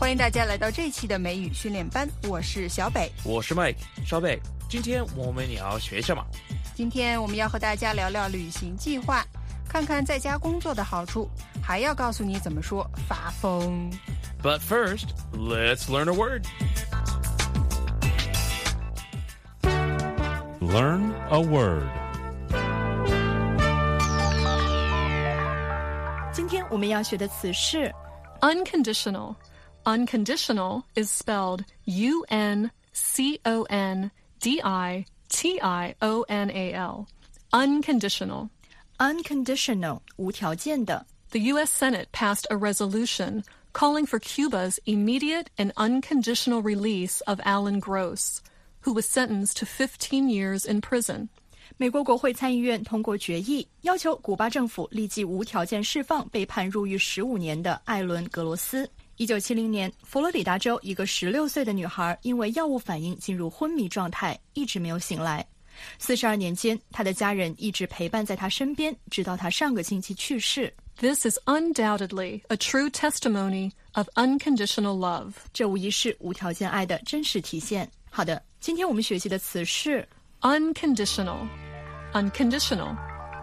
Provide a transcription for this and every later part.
欢迎大家来到这一期的美语训练班，我是小北， 我是 Mike。小北，今天我们要学什么？ 今天我们要和大家聊聊旅行计划，看看在家工作的好处，还要告诉你怎么说发疯。 But first, let's learn a word. Learn a word. 今天我们要学的词是 unconditional. Unconditional is spelled U-N-C-O-N-D-I-T-I-O-N-A-L. Unconditional. unconditional 无条件的。 The U.S. Senate passed a resolution calling for Cuba's immediate and unconditional release of Alan Gross, who was sentenced to 15 years in prison. 美国国会参议院通过决议，要求古巴政府立即无条件释放被判入狱15年的艾伦·格罗斯。1970年，佛罗里达州一个16岁的女孩因为药物反应进入昏迷状态，一直没有醒来。42年间，她的家人一直陪伴在她身边，直到她上个星期去世。 This is undoubtedly a true testimony of unconditional love. 这无疑是无条件爱的真实体现。好的，今天我们学习的词是 unconditional. Unconditional.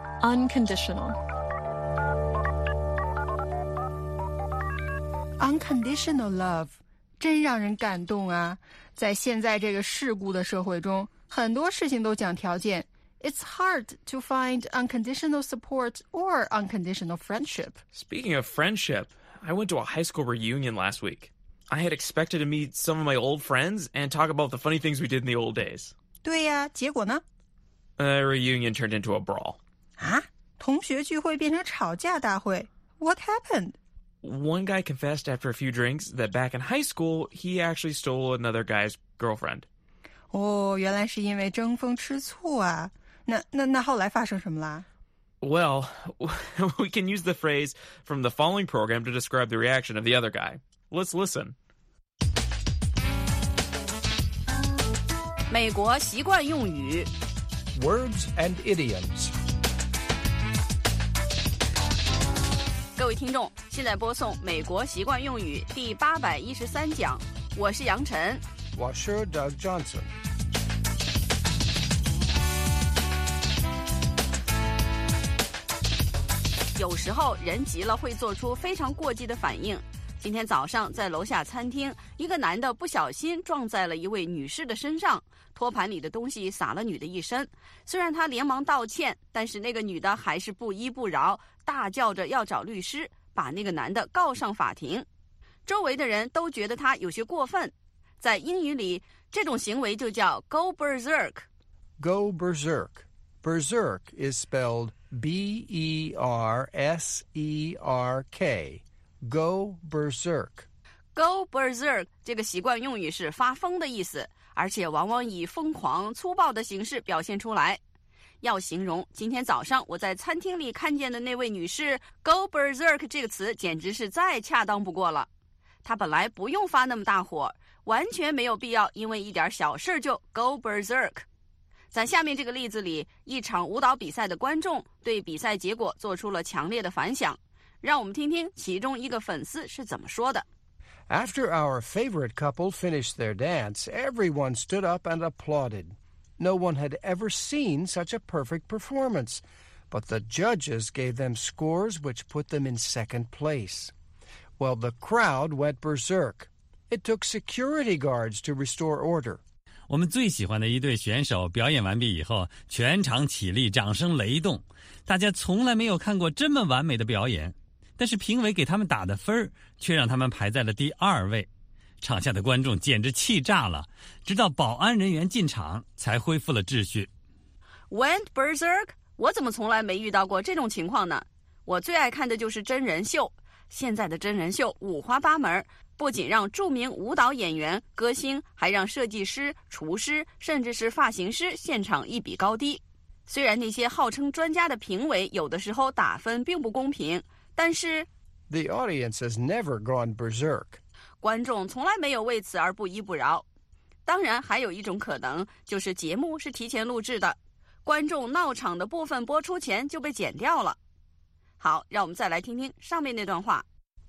Unconditional love 真让人感动啊！在现在这个世故的社会中，很多事情都讲条件。It's hard to find unconditional support or unconditional friendship. Speaking of friendship, I went to a high school reunion last week. I had expected to meet some of my old friends and talk about the funny things we did in the old days. 对呀，结果呢？ The reunion turned into a brawl. 啊，同学聚会变成吵架大会。What happened? One guy confessed after a few drinks that back in high school, he actually stole another guy's girlfriend. 哦，原来是因为争风吃醋啊。那后来发生什么啦？ Well, we can use the phrase from the following program to describe the reaction of the other guy. Let's listen. 美国习惯用语 Words and idioms. 各位听众，现在播送美国习惯用语第813讲，我是杨晨， 我是 Doug Johnson. 有时候人急了会做出非常过激的反应。今天早上在楼下餐厅，一个男的不小心撞在了一位女士的身上，托盘里的东西洒了女的一身。虽然他连忙道歉，但是那个女的还是不依不饶，大叫着要找律师，把那个男的告上法庭。周围的人都觉得他有些过分，在英语里，这种行为就叫 go berserk. Go berserk. Berserk is spelled B-E-R-S-E-R-K. Go berserk. Go berserk 这个习惯用语是发疯的意思，而且往往以疯狂粗暴的形式表现出来。要形容今天早上我在餐厅里看见的那位女士 Go berserk 这个词简直是再恰当不过了。她本来不用发那么大火，完全没有必要因为一点小事就 Go berserk。在下面这个例子里，一场舞蹈比赛的观众对比赛结果做出了强烈的反响，让我们听听其中一个粉丝是怎么说的。 After our favorite couple finished their dance, everyone stood up and applauded. No one had ever seen such a perfect performance, but the judges gave them scores which put them in second place. Well, the crowd went berserk. It took security guards to restore order. 我们最喜欢的一对选手表演完毕以后，全场起立，掌声雷动。大家从来没有看过这么完美的表演，但是评委给他们打的分却让他们排在了第2位。场下的观众简直气炸了，直到保安人员进场才恢复了秩序。 Went berserk？ 我怎么从来没遇到过这种情况呢？我最爱看的就是真人秀，现在的真人秀五花八门，不仅让著名舞蹈演员、歌星，还让设计师、厨师，甚至是发型师现场一比高低。虽然那些号称专家的评委有的时候打分并不公平，但是 The audience has never gone berserk. 观众从来没有为此而不依不饶。当然，还有一种可能，就是节目是提前录制的，观众闹场的部分播出前就被剪掉了。好，让我们再来听听上面那段话。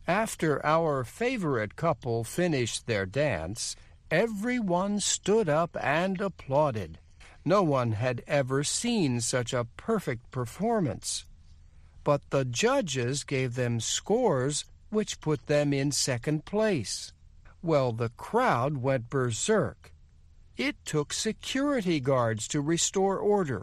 After our favorite couple finished their dance, everyone stood up and applauded. No one had ever seen such a perfect performance. But the judges gave them scores which put them in second place. Well, the crowd went berserk. It took security guards to restore order.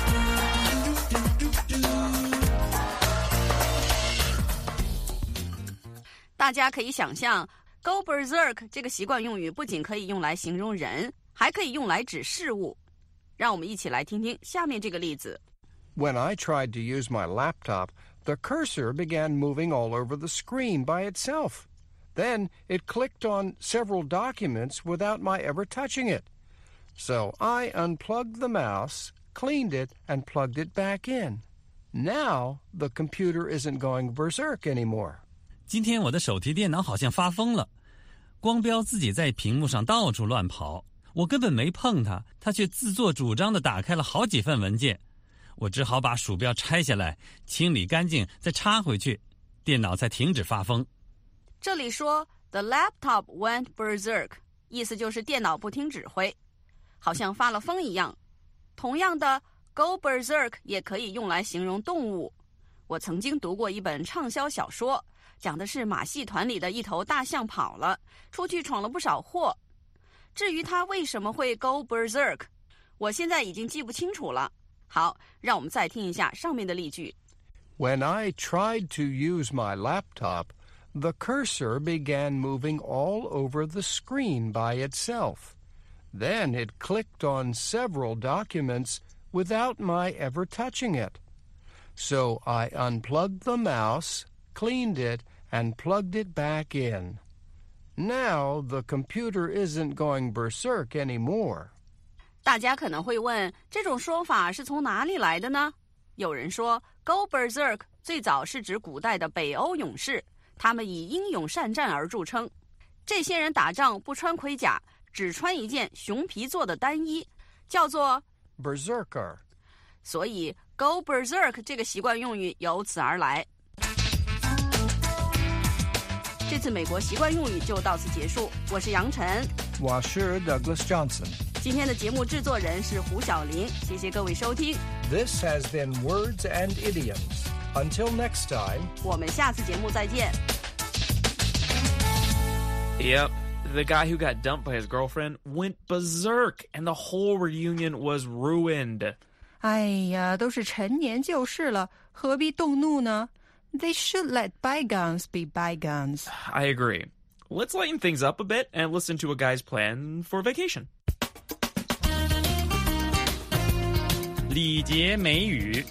大家可以想象 go berserk 这个习惯用语不仅可以用来形容人，还可以用来指事物。让我们一起来听听下面这个例子。 When I tried to use my laptop, the cursor began moving all over the screen by itself. Then it clicked on several documents without my ever touching it. So I unplugged the mouse, cleaned it, and plugged it back in. Now the computer isn't going berserk anymore. 今天我的手提电脑好像发疯了，光标自己在屏幕上到处乱跑，我根本没碰它，它却自作主张地打开了好几份文件。我只好把鼠标拆下来，清理干净，再插回去，电脑才停止发疯。 这里说 The laptop went berserk， 意思就是电脑不听指挥，好像发了疯一样。同样的 go berserk 也可以用来形容动物。我曾经读过一本畅销小说，讲的是马戏团里的一头大象跑了，出去闯了不少祸。至于它为什么会 go berserk， 我现在已经记不清楚了。好，让我们再听一下上面的例句。 When I tried to use my laptop, the cursor began moving all over the screen by itself. Then it clicked on several documents without my ever touching it. So I unplugged the mouse, cleaned it, and plugged it back in. Now the computer isn't going berserk anymore. 大家可能会问，这种说法是从哪里来的呢？有人说 go berserk 最早是指古代的北欧勇士，他们以英勇善战而著称。这些人打仗不穿盔甲，只穿一件熊皮做的单衣，叫做 berserker。 所以 go berserk 这个习惯用语由此而来。这次美国习惯用语就到此结束，我是杨晨， 我是 Douglas Johnson。 今天的节目制作人是胡小玲，谢谢各位收听。 This has been Words and Idioms. Until next time, 我们下次节目再见。 Yep, the guy who got dumped by his girlfriend went berserk, and the whole reunion was ruined. 哎呀，都是陈年旧事了，何必动怒呢？ They should let bygones be bygones. I agree. Let's lighten things up a bit and listen to a guy's plan for vacation. 礼节美语。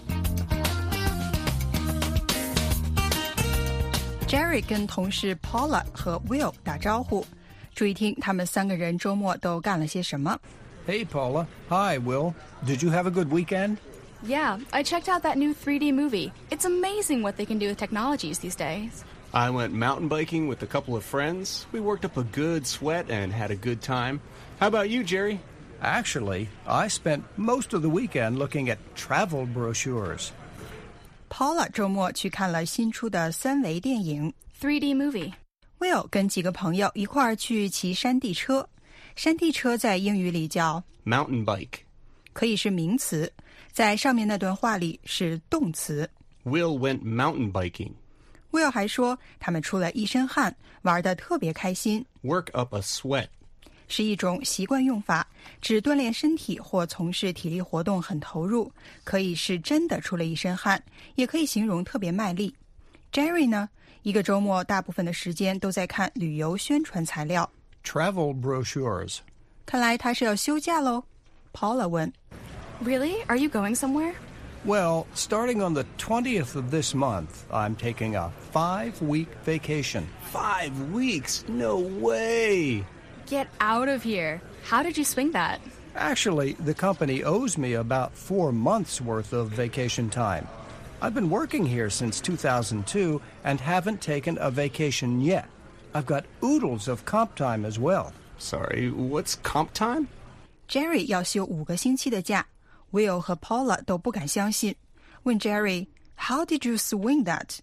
Jerry 跟同事 Paula 和 Will 打招呼，注意听他们三个人周末都干了些什么。 Hey, Paula. Hi, Will. Did you have a good weekend? Yeah, I checked out that new 3D movie. It's amazing what they can do with technologies these days. I went mountain biking with a couple of friends. We worked up a good sweat and had a good time. How about you, Jerry? Actually, I spent most of the weekend looking at travel brochures. Paula 周末去看了新出的3维电影 3D movie. Will 跟几个朋友一块儿去骑山地车，山地车在英语里叫 Mountain bike. 可以是名词，在上面那段话里是动词。 Will went mountain biking. Will 还说他们出了一身汗，玩得特别开心。 Work up a sweat. 是一种习惯用法，指锻炼身体或从事体力活动很投入，可以是真的出了一身汗，也可以形容特别卖力。Jerry 呢，一个周末大部分的时间都在看旅游宣传材料 Travel brochures. 看来他是要休假喽。Paula 问 Really? Are you going somewhere? Well, starting on the 20th of this month, I'm taking a 5-week vacation. 5 weeks? No way! Get out of here. How did you swing that? Actually, the company owes me about 4 months' worth of vacation time. I've been working here since 2002 and haven't taken a vacation yet. I've got oodles of comp time as well. Sorry, what's comp time? Jerry 要休5个星期的假。Will 和 Paula 都不敢相信，问 Jerry How did you swing that?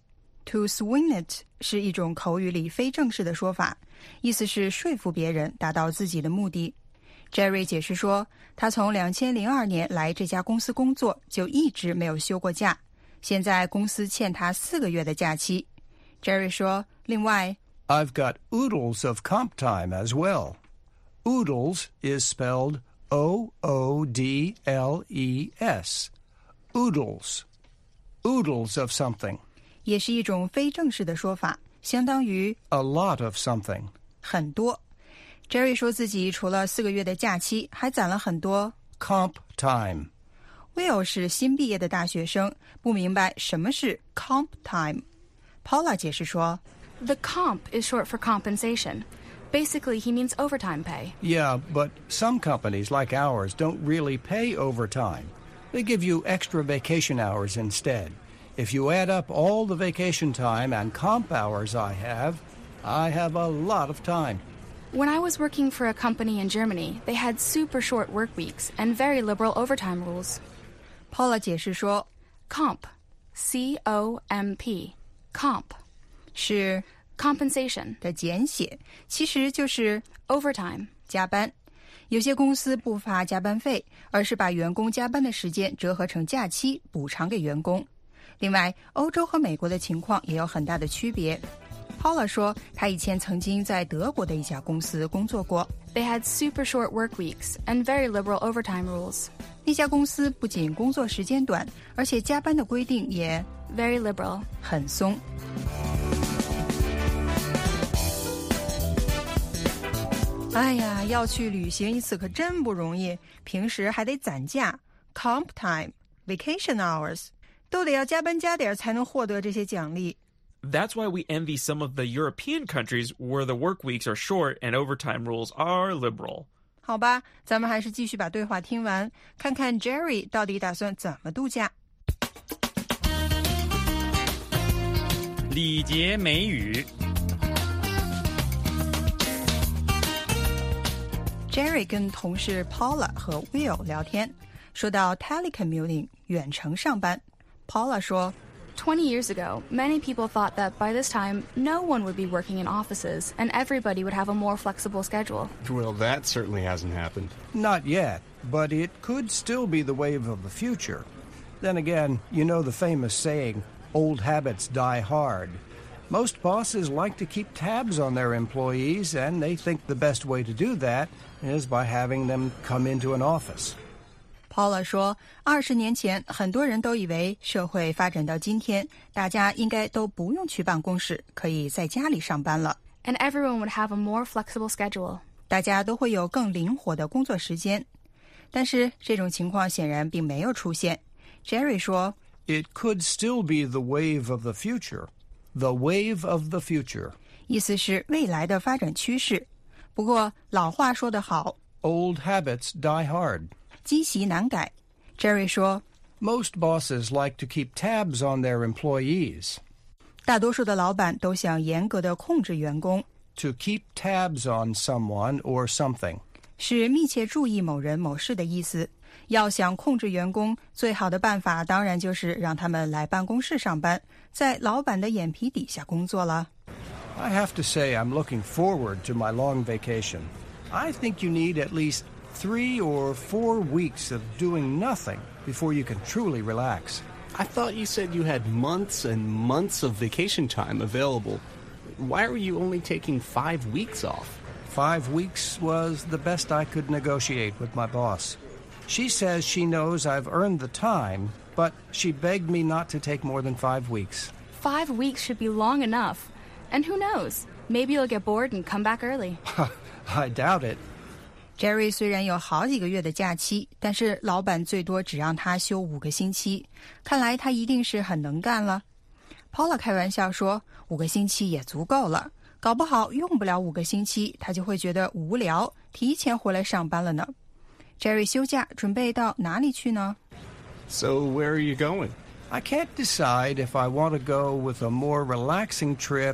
To swing it 是一种口语里非正式的说法，意思是说服别人达到自己的目的。Jerry 解释说，他从2002年来这家公司工作就一直没有休过假，现在公司欠他4个月的假期。Jerry 说，另外 I've got oodles of comp time as well. Oodles is spelled O-O-D-L-E-S. Oodles. Oodles of something. 也是一种非正式的说法，相当于 A lot of something. 很多。Jerry 说自己除了4个月的假期，还攒了很多 comp time. Will 是新毕业的大学生，不明白什么是 comp time。 Paula 解释说， The comp is short for compensation. Basically, he means overtime pay. Yeah, but some companies like ours don't really pay overtime. They give you extra vacation hours instead. If you add up all the vacation time and comp hours I have a lot of time. When I was working for a company in Germany, they had super short work weeks and very liberal overtime rules. Paula 解释说， Comp, C-O-M-P, comp 是 compensation 的简写，其实就是 overtime 加班。有些公司不发加班费，而是把员工加班的时间折合成假期补偿给员工。另外，欧洲和美国的情况也有很大的区别。Paula 说，他以前曾经在德国的一家公司工作过。 They had super short work weeks and very liberal overtime rules. 那家公司不仅工作时间短，而且加班的规定也 very liberal 很松。哎呀，要去旅行一次可真不容易，平时还得攒假 comp time, vacation hours 都得要加班加点才能获得这些奖励。 That's why we envy some of the European countries where the work weeks are short and overtime rules are liberal. 好吧，咱们还是继续把对话听完，看看 Jerry 到底打算怎么度假。 礼节美语。 Jerry 跟同事 Paula 和 Will 聊天，说到 telecommuting 远程上班。Paula 说 ，20 years ago, many people thought that by this time, no one would be working in offices and everybody would have a more flexible schedule. Well, that certainly hasn't happened. Not yet, but it could still be the wave of the future. Then again, you know the famous saying, old habits die hard. Most bosses like to keep tabs on their employees, and they think the best way to do that is by having them come into an office. Paula 说，20年前，很多人都以为社会发展到今天，大家应该都不用去办公室，可以在家里上班了。 And everyone would have a more flexible schedule. 大家都会有更灵活的工作时间。但是这种情况显然并没有出现。Jerry 说 It could still be the wave of the future. The wave of the future. 意思是未来的发展趋势。不过老话说得好 Old habits die hard. 积习难改。Jerry 说 Most bosses like to keep tabs on their employees. 大多数的老板都想严格的控制员工。 To keep tabs on someone or something. 是密切注意某人某事的意思。要想控制员工，最好的办法当然就是让他们来办公室上班，在老板的眼皮底下工作了。 I have to say I'm looking forward to my long vacation. I think you need at least 3 or 4 weeks of doing nothing before you can truly relax. I thought you said you had months and months of vacation time available. Why were you only taking 5 weeks off? 5 weeks was the best I could negotiate with my boss. She says she knows I've earned the time, but she begged me not to take more than 5 weeks. 5 weeks should be long enough. And who knows? Maybe you'll get bored and come back early. I doubt it. Jerry 虽然有好几个月的假期，但是老板最多只让他休5个星期，看来他一定是很能干了。Paula 开玩笑说5个星期也足够了，搞不好用不了5个星期，他就会觉得无聊，提前回来上班了呢。Jerry 休假准备到哪里去呢？ So where are you going? I can't decide if I want to go with a more relaxing trip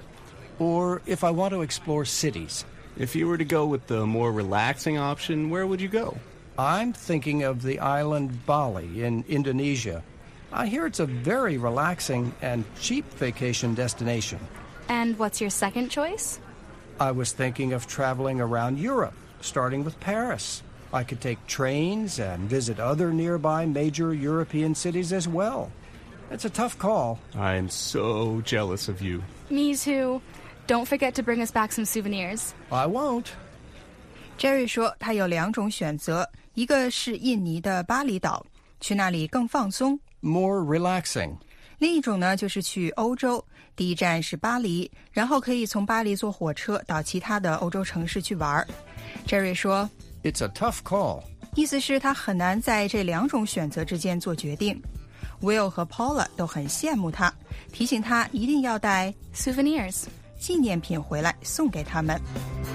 or if I want to explore cities. If you were to go with the more relaxing option, where would you go? I'm thinking of the island Bali in Indonesia. I hear it's a very relaxing and cheap vacation destination. And what's your second choice? I was thinking of traveling around Europe, starting with Paris. I could take trains and visit other nearby major European cities as well. It's a tough call. I'm so jealous of you. Me too. Don't forget to bring us back some souvenirs. I won't. Jerry 说他有2种选择，一个是印尼的巴厘岛，去那里更放松。 More relaxing. 另一种呢，就是去欧洲，第一站是巴黎，然后可以从巴黎坐火车到其他的欧洲城市去玩。Jerry 说 It's a tough call. 意思是他很难在这2种选择之间做决定。Will 和 Paula 都很羡慕他，提醒他一定要带 Souvenirs. 纪念品回来送给他们。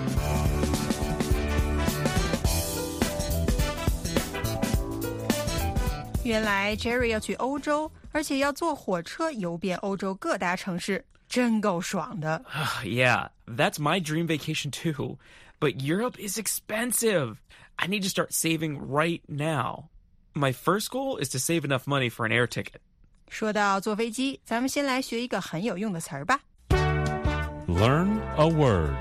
原来 Jerry 要去欧洲，而且要坐火车游遍欧洲各大城市，真够爽的。 Yeah, that's my dream vacation too. But Europe is expensive. I need to start saving right now. My first goal is to save enough money for an air ticket. 说到坐飞机，咱们先来学一个很有用的词儿吧。 Learn a word.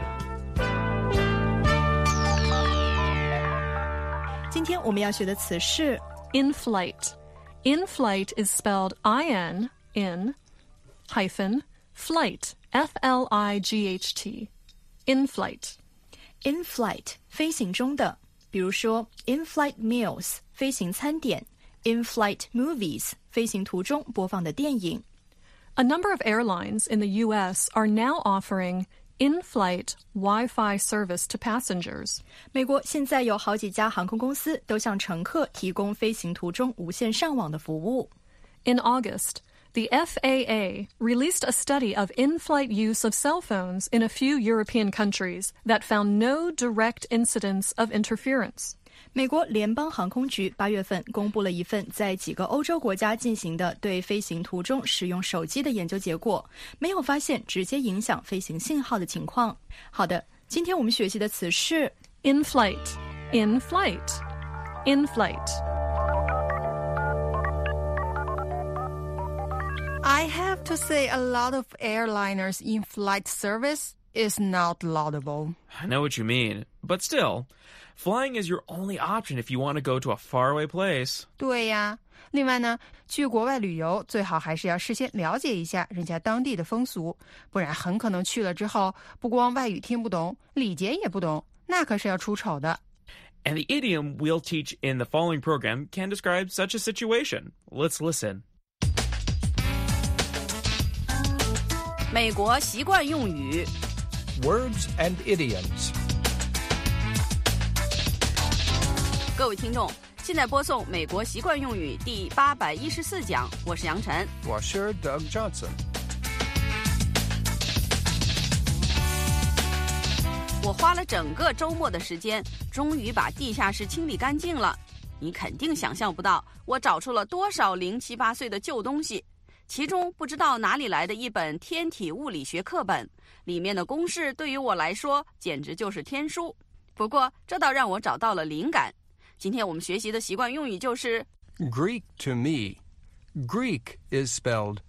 今天我们要学的词是 In-flight. In-flight is spelled in hyphen flight. F-L-I-G-H-T. In-flight. in-flight 飞行中的，比如说 in-flight meals 飞行餐点， in-flight movies 飞行途中播放的电影。 A number of airlines in the U.S. are now offering in-flight Wi-Fi service to passengers. 美国现在有好几家航空公司都向乘客提供飞行途中无线上网的服务。 In August, the FAA released a study of in-flight use of cell phones in a few European countries that found no direct incidents of interference. 美国联邦航空局8月份公布了一份在几个欧洲国家进行的对飞行途中使用手机的研究结果，没有发现直接影响飞行信号的情况。好的，今天我们学习的词是 In-flight, in-flight, in-flight. I have to say a lot of airliners in-flight service is not laudable. I know what you mean, but still, flying is your only option if you want to go to a faraway place. 对呀，另外呢，去国外旅游最好还是要事先了解一下人家当地的风俗，不然很可能去了之后，不光外语听不懂，礼节也不懂，那可是要出丑的。 And the idiom we'll teach in the following program can describe such a situation. Let's listen. 美国习惯用语 Words and idioms. 各位听众，现在播送美国习惯用语第814讲，我是杨晨。 我是 Doug Johnson. 我花了整个周末的时间，终于把地下室清理干净了。你肯定想象不到，我找出了多少0、7、8岁的旧东西。其中不知道哪里来的一本天体物理学课本，里面的公式对于我来说简直就是天书。不过这倒让我找到了灵感。今天我们学习的习惯用语就是 Greek to me. Greek is spelled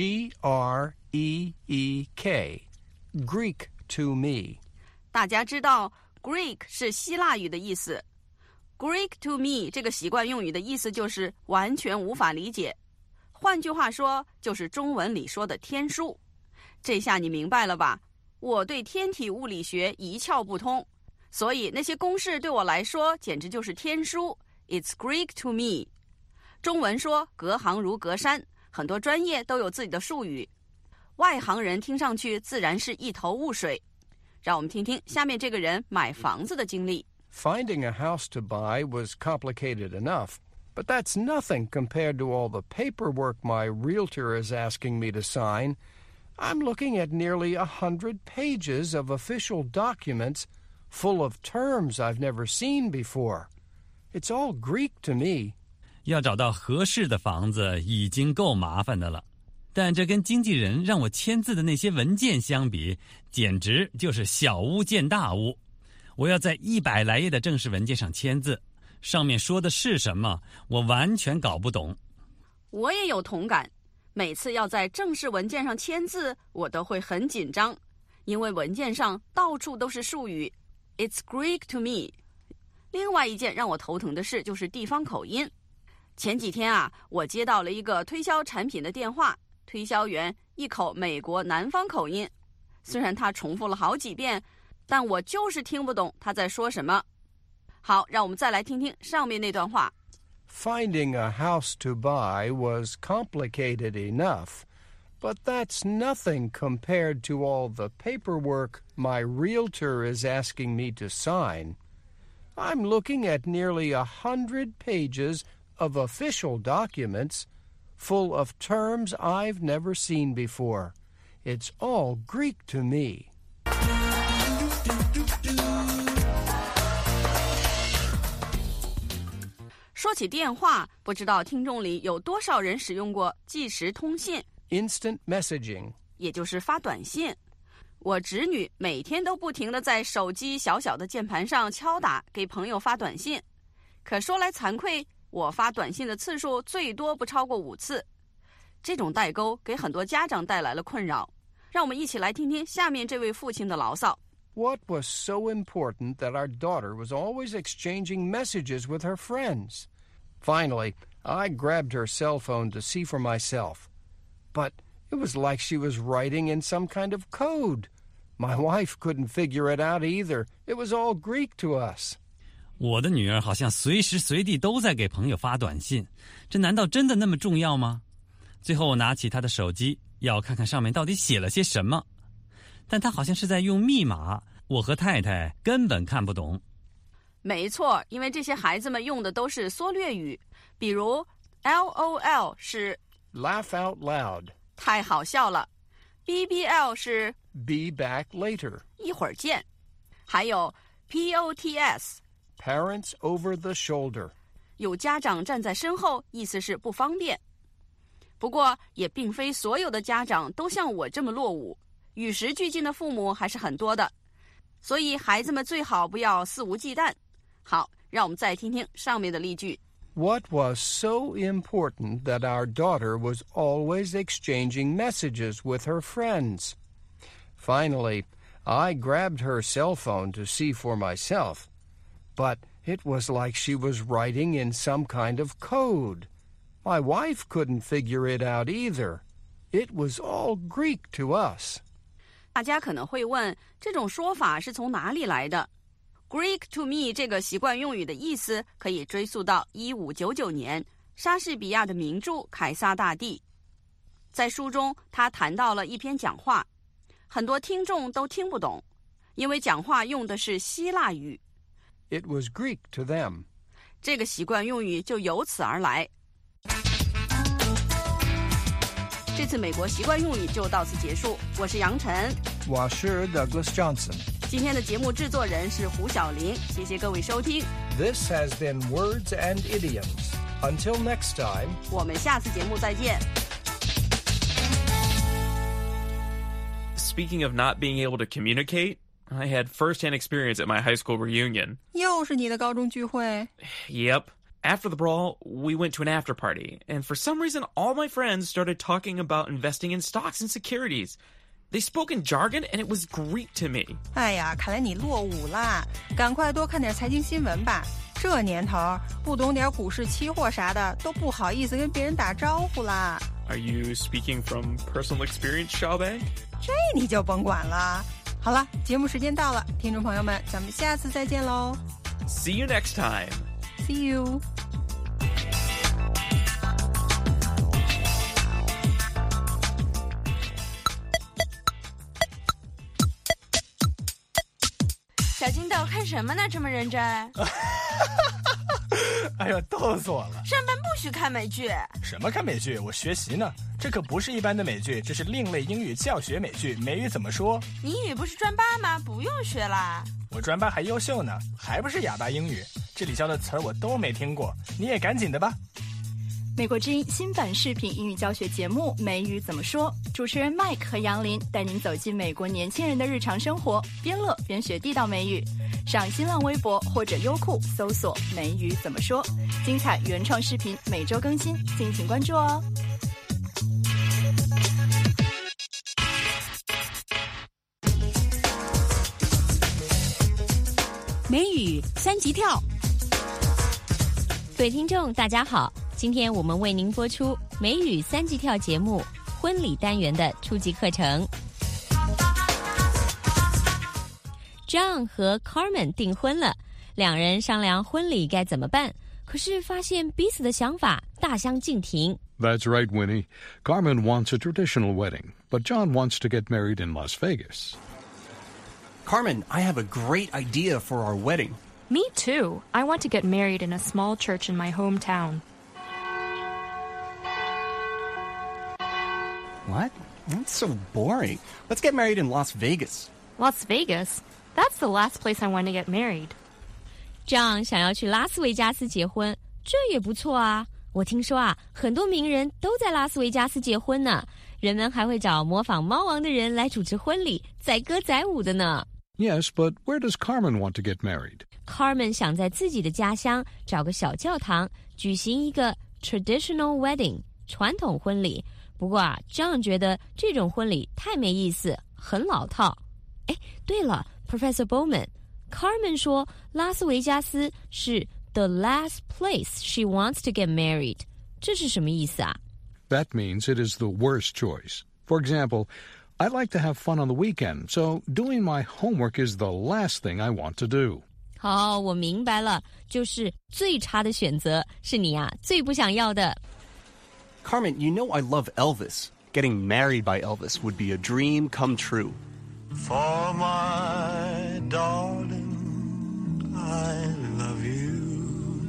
G-R-E-E-K. Greek to me. 大家知道 Greek 是希腊语的意思。Greek to me 这个习惯用语的意思就是完全无法理解。换句话说，就是中文里说的天书。这下你明白了吧？我对天体物理学一窍不通，所以那些公式对我来说简直就是天书。It's Greek to me。中文说隔行如隔山，很多专业都有自己的术语，外行人听上去自然是一头雾水。让我们听听下面这个人买房子的经历。 Finding a house to buy was complicated enough.But that's nothing compared to all the paperwork my realtor is asking me to sign. I'm looking at nearly 100 pages of official documents full of terms I've never seen before. It's all Greek to me. 要找到合适的房子已经够麻烦的了，但这跟经纪人让我签字的那些文件相比，简直就是小巫见大巫。我要在100来页的正式文件上签字，上面说的是什么，我完全搞不懂。 我也有同感，每次要在正式文件上签字，我都会很紧张，因为文件上到处都是术语。It's Greek to me。另外一件让我头疼的事就是地方口音。前几天啊，我接到了一个推销产品的电话，推销员一口美国南方口音，虽然他重复了好几遍，但我就是听不懂他在说什么。好，让我们再来听听上面那段话。 Finding a house to buy was complicated enough, but that's nothing compared to all the paperwork my realtor is asking me to sign. I'm looking at nearly 100 pages of official documents full of terms I've never seen before. It's all Greek to me. 说起电话，不知道听众里有多少人使用过即时通信 Instant messaging. 也就是发短信。我侄女每天都不停地在手机小小的键盘上敲打，给朋友发短信。可说来惭愧，我发短信的次数最多不超过5次。这种代沟给很多家长带来了困扰。让我们一起来听听下面这位父亲的牢骚。 What was so important that our daughter was always exchanging messages with her friends? Finally, I grabbed her cell phone to see for myself. But it was like she was writing in some kind of code. My wife couldn't figure it out either. It was all Greek to us. 我的女儿好像随时随地都在给朋友发短信，这难道真的那么重要吗？最后我拿起她的手机，要看看上面到底写了些什么。但她好像是在用密码，我和太太根本看不懂。 没错，因为这些孩子们用的都是缩略语，比如 LOL 是 Laugh out loud. 太好笑了， BBL 是 Be back later. 一会儿见，还有 POTS Parents over the shoulder. 有家长站在身后，意思是不方便。不过也并非所有的家长都像我这么落伍，与时俱进的父母还是很多的，所以孩子们最好不要肆无忌惮。好，让我们再听听上面的例句。 What was so important that our daughter was always exchanging messages with her friends? Finally, I grabbed her cell phone to see for myself, but it was like she was writing in some kind of code. My wife couldn't figure it out either. It was all Greek to us. 大家可能会问，这种说法是从哪里来的？ Greek to me 这个习惯用语的意思可以追溯到1599年莎士比亚的名著《凯撒大帝》。在书中他谈到了一篇讲话，很多听众都听不懂，因为讲话用的是希腊语。 It was Greek to them. 这个习惯用语就由此而来。这次美国习惯用语就到此结束，我是杨晨， 我是 Douglas Johnson. 今天的节目制作人是胡小玲，谢谢各位收听。 This has been Words and Idioms. Until next time, 我们下次节目再见。 Speaking of not being able to communicate, I had first-hand experience at my high school reunion. 又是你的高中聚会。 Yep. After the brawl, we went to an after party, and for some reason, all my friends started talking about investing in stocks and securities. They spoke in jargon, and it was Greek to me. 哎呀，看来你落伍啦！赶快多看点财经新闻吧。这年头，不懂点股市期货啥的，都不好意思跟别人打招呼啦。 Are you speaking from personal experience, Xiaobei? 这你就甭管了。好了，节目时间到了，听众朋友们，咱们下次再见喽。 See you next time. See you. 小金豆看什么呢？这么认真？ 哎呀，逗死我了！ 上班不许看美剧。 什么看美剧？我学习呢。这可不是一般的美剧，这是另类英语教学美剧。美语怎么说？ 你英语不是专八吗？不用学啦。 我专八还优秀呢，还不是哑巴英语。这里教的词儿我都没听过，你也赶紧的吧。 美国之音新版视频英语教学节目《美语怎么说》，主持人 Mike 和杨林带您走进美国年轻人的日常生活，边乐边学地道美语。上新浪微博或者优酷搜索“美语怎么说”，精彩原创视频每周更新，敬请关注哦。 美语三级跳，各位听众大家好，今天我们为您播出美语三级跳节目婚礼单元的初级课程。John 和 Carmen 订婚了，两人商量婚礼该怎么办，可是发现彼此的想法大相径庭。 That's right, Winnie. Carmen wants a traditional wedding, but John wants to get married in Las Vegas. Carmen, I have a great idea for our wedding. Me too. I want to get married in a small church in my hometown. What? That's so boring. Let's get married in Las Vegas. Las Vegas? That's the last place I want to get married. John 想要去拉斯维加斯结婚，这也不错啊。我听说啊，很多名人都在拉斯维加斯结婚呢。人们还会找模仿猫王的人来主持婚礼，载歌载舞的呢。 Yes, but where does Carmen want to get married? Carmen 想在自己的家乡找个小教堂，举行一个 traditional wedding 传统婚礼。不过啊 ，John 觉得这种婚礼太没意思，很老套。哎，对了 ，Professor Bowman，Carmen 说拉斯维加斯是 the last place she wants to get married， 这是什么意思啊？ That means it is the worst choice. For example, I like to have fun on the weekend, so doing my homework is the last thing I want to do. 好，我明白了，就是最差的选择是你啊最不想要的。 Carmen, you know I love Elvis. Getting married by Elvis would be a dream come true. For my darling, I love you,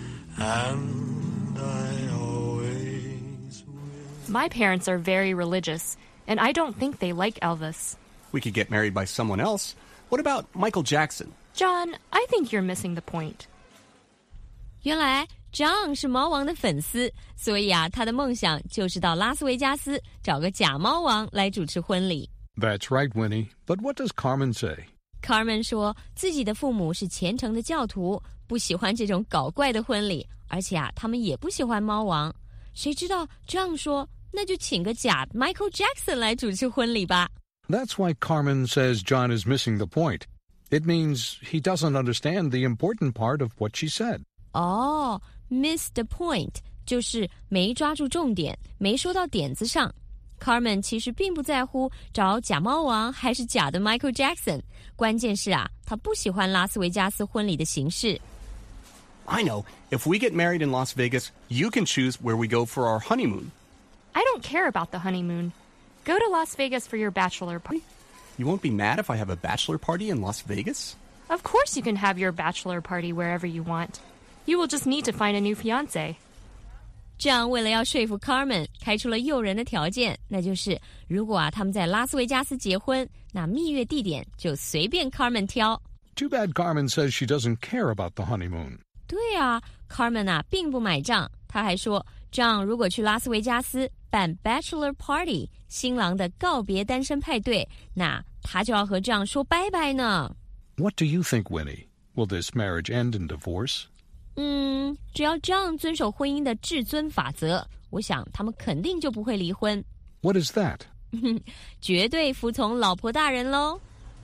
and I always will. My parents are very religious, and I don't think they like Elvis. We could get married by someone else. What about Michael Jackson? John, I think you're missing the point. 原来 John 是猫王的粉丝，所以啊，他的梦想就是到拉斯维加斯找个假猫王来主持婚礼。 That's right, Winnie. But what does Carmen say? Carmen 说自己的父母是虔诚的教徒，不喜欢这种搞怪的婚礼，而且啊，他们也不喜欢猫王。谁知道 John 说，那就请个假 Michael Jackson 来主持婚礼吧。 That's why Carmen says John is missing the point. It means he doesn't understand the important part of what she said. 哦 ，miss the point 就是没抓住重点，没说到点子上。Carmen 其实并不在乎找假猫王还是假的 Michael Jackson， 关键是啊，他不喜欢拉斯维加斯婚礼的形式。 I know. If we get married in Las Vegas, you can choose where we go for our honeymoon. I don't care about the honeymoon. Go to Las Vegas for your bachelor party. You won't be mad if I have a bachelor party in Las Vegas? Of course you can have your bachelor party wherever you want. You will just need to find a new fiancé. 这样为了要说服 Carmen 开出了诱人的条件，那就是如果啊他们在拉斯维加斯结婚，那蜜月地点就随便 Carmen 挑。 Too bad Carmen says she doesn't care about the honeymoon. 对啊 Carmen 啊并不买账，他还说 John 如果去拉斯维加斯办 bachelor party 新郎的告别单身派对，那他就要和 John 说拜拜呢。 What do you think, Winnie? Will this marriage end in divorce? 只要 John 遵守婚姻的至尊法则，我想他们肯定就不会离婚。 What is that? 绝对服从老婆大人咯。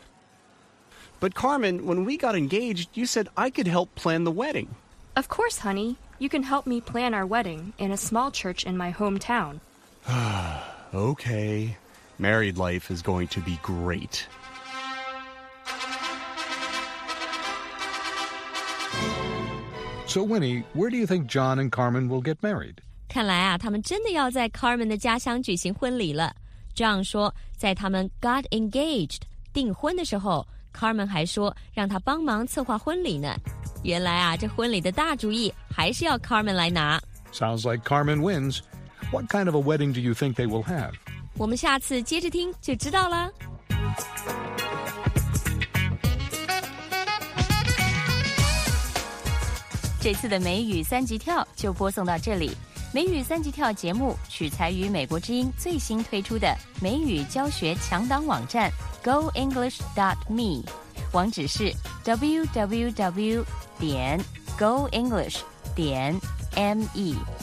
But Carmen, when we got engaged, you said I could help plan the wedding. Of course, honey. You can help me plan our wedding in a small church in my hometown. Okay. Married life is going to be great. So, Winnie, where do you think John and Carmen will get married? 看来啊，他们真的要在 Carmen 的家乡举行婚礼了。John 说，在他们 got engaged 订婚的时候 ，Carmen 还说让他帮忙策划婚礼呢。原来啊，这婚礼的大主意还是要 Carmen 来拿。 Sounds like Carmen wins. What kind of a wedding do you think they will have? 我们下次接着听就知道了。 这次的美语三级跳就播送到这里。 美语3级跳节目取材于美国之音最新推出的美语教学强档网站 GoEnglish.me， 网址是 www.goenglish.me。